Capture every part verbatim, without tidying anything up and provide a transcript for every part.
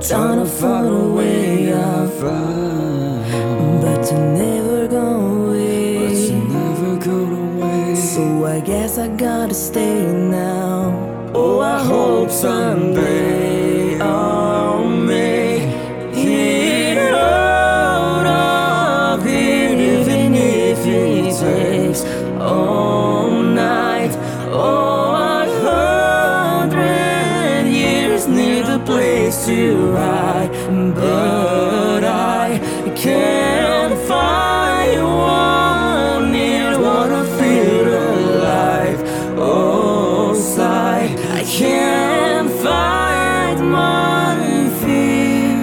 trying to find a way out, but you never go away. But you never go away. So I guess I gotta stay now. Oh, I hope someday I'll make it out of here, even if it takes all night. Oh, a hundred years need a place to hide, but I can't find one near what I feel alive. Oh, sigh, I can't fight my fear.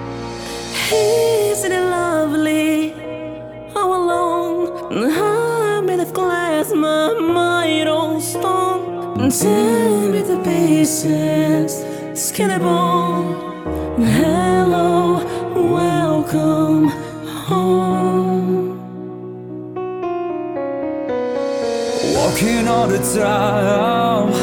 Isn't it lovely? All alone, I'm made of glass, my mind all stone. Tear me to pieces, skin and bone. Hello, welcome home. Walking all the time,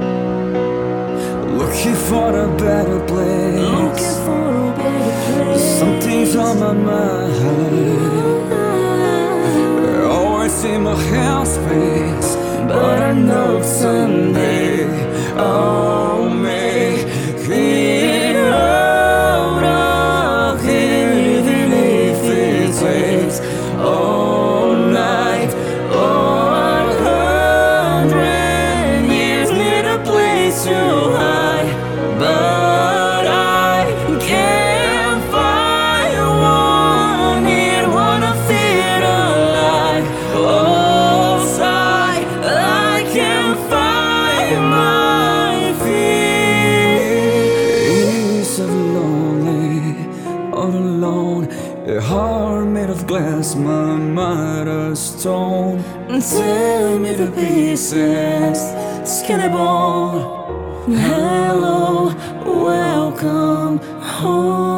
looking for a better place. Looking for a better place. Something's on my mind, always in my headspace. But I know someday I'll make it out of here, even if it takes all night. Oh, a hundred years need a place to hide, but I can't find one here, wanna feel alive. Oh, sigh, I can't find my feet. You're so lonely, all alone. Your heart made of glass, my mind of stone. Tear me to pieces, skin and bone. Hello, welcome home.